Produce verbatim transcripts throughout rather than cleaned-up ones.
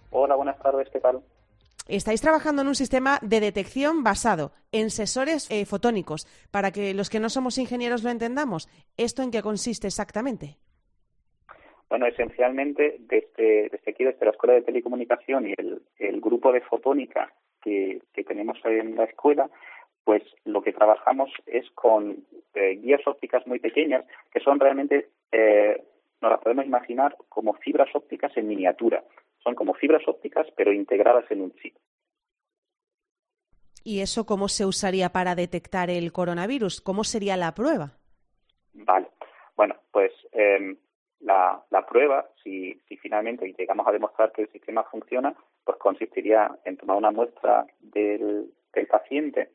Hola, buenas tardes, ¿qué tal? Estáis trabajando en un sistema de detección basado en sensores eh, fotónicos. Para que los que no somos ingenieros lo entendamos, ¿esto en qué consiste exactamente? Bueno, esencialmente, desde, desde aquí, desde la Escuela de Telecomunicación y el, el grupo de fotónica que, que tenemos en la escuela, pues lo que trabajamos es con eh, guías ópticas muy pequeñas, que son realmente, eh, nos las podemos imaginar como fibras ópticas en miniatura. Son como fibras ópticas, pero integradas en un chip. ¿Y eso cómo se usaría para detectar el coronavirus? ¿Cómo sería la prueba? Vale. Bueno, pues eh, la, la prueba, si, si finalmente llegamos a demostrar que el sistema funciona, pues consistiría en tomar una muestra del, del paciente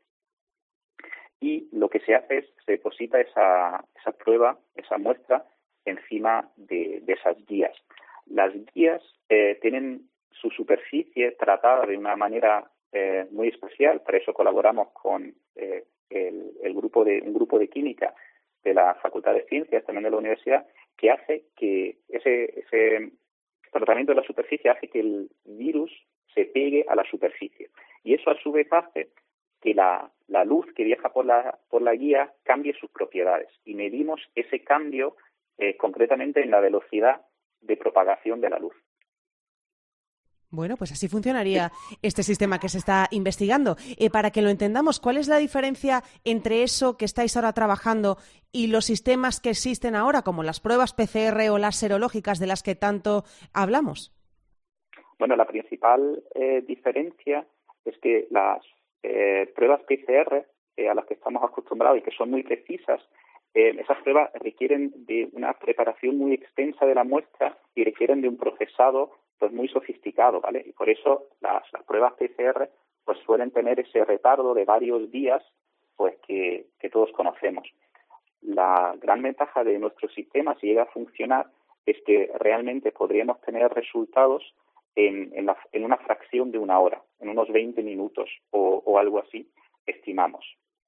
y lo que se hace es se deposita esa, esa prueba, esa muestra, encima de, de esas guías. Las guías eh, tienen su superficie tratada de una manera eh, muy especial. Para eso colaboramos con eh, el, el grupo de un grupo de química de la Facultad de Ciencias, también de la universidad, que hace que ese, ese tratamiento de la superficie hace que el virus se pegue a la superficie. Y eso a su vez hace que la, la luz que viaja por la, por la guía cambie sus propiedades. Y medimos ese cambio eh, concretamente en la velocidad de propagación de la luz. Bueno, pues así funcionaría este sistema que se está investigando. Eh, para que lo entendamos, ¿cuál es la diferencia entre eso que estáis ahora trabajando y los sistemas que existen ahora, como las pruebas P C R o las serológicas de las que tanto hablamos? Bueno, la principal eh, diferencia es que las eh, pruebas P C R eh, a las que estamos acostumbrados y que son muy precisas, eh, esas pruebas requieren de una preparación muy extensa de la muestra y requieren de un procesado pues muy sofisticado, ¿vale? Y por eso las, las pruebas P C R pues suelen tener ese retardo de varios días pues que, que todos conocemos. La gran ventaja de nuestro sistema, si llega a funcionar, es que realmente podríamos tener resultados en, en, la, en una fracción de una hora, en unos veinte minutos o, o algo así, estimamos.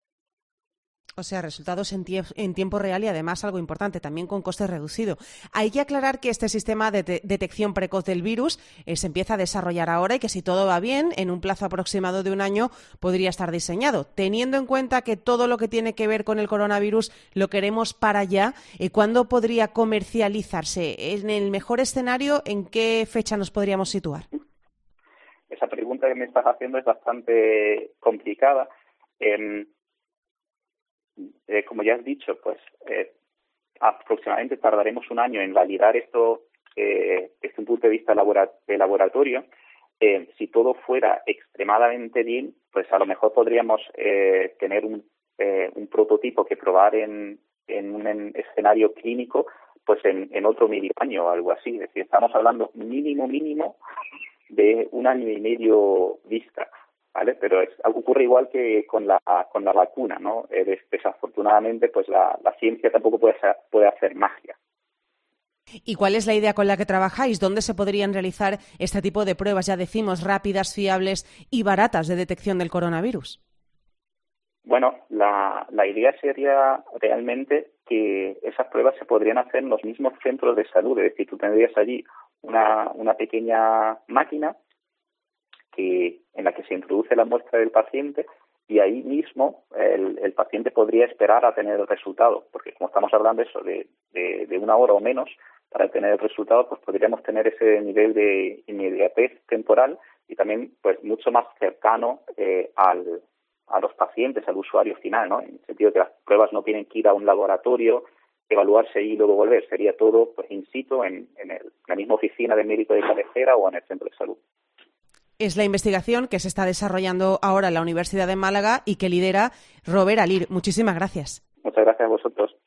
O sea, resultados en, tie- en tiempo real y además algo importante, también con coste reducido. Hay que aclarar que este sistema de de- detección precoz del virus eh, se empieza a desarrollar ahora y que si todo va bien, en un plazo aproximado de un año podría estar diseñado. Teniendo en cuenta que todo lo que tiene que ver con el coronavirus lo queremos para allá, eh, ¿cuándo podría comercializarse? En el mejor escenario, ¿en qué fecha nos podríamos situar? Esa pregunta que me estás haciendo es bastante complicada. Eh, Eh, como ya has dicho, pues eh, aproximadamente tardaremos un año en validar esto eh, desde un punto de vista labora- de laboratorio. Eh, si todo fuera extremadamente bien, pues a lo mejor podríamos eh, tener un, eh, un prototipo que probar en, en un en escenario clínico pues en, en otro medio año o algo así. Es decir, estamos hablando mínimo, mínimo de un año y medio vista. ¿Vale? Pero es, ocurre igual que con la con la vacuna, ¿no? Eh, desafortunadamente, pues la, la ciencia tampoco puede hacer, puede hacer magia. ¿Y cuál es la idea con la que trabajáis? ¿Dónde se podrían realizar este tipo de pruebas, ya decimos, rápidas, fiables y baratas de detección del coronavirus? Bueno, la, la idea sería realmente que esas pruebas se podrían hacer en los mismos centros de salud. Es decir, tú tendrías allí una, una pequeña máquina que en la que se introduce la muestra del paciente y ahí mismo el, el paciente podría esperar a tener el resultado, porque como estamos hablando eso de, de, de una hora o menos para tener el resultado, pues podríamos tener ese nivel de inmediatez temporal y también pues mucho más cercano eh, al, a los pacientes, al usuario final, ¿no? En el sentido de que las pruebas no tienen que ir a un laboratorio, evaluarse y luego volver, sería todo pues in situ en, en, el, en la misma oficina del médico de cabecera o en el centro de salud. Es la investigación que se está desarrollando ahora en la Universidad de Málaga y que lidera Robert Alir. Muchísimas gracias. Muchas gracias a vosotros.